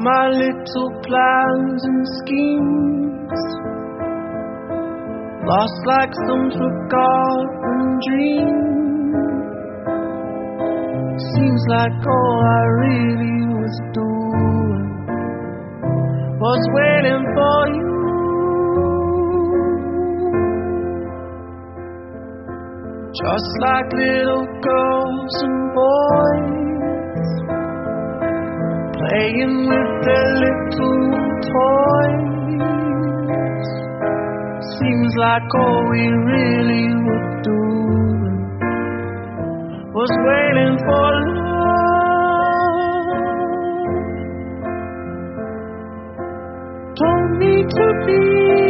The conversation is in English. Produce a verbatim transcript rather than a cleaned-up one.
my little plans and schemes, lost like some forgotten dream. Seems like all I really was doing was waiting for you. Just like little girls and boys playing with their little toys. Seems like all we really were doing was waiting for love. Don't need to be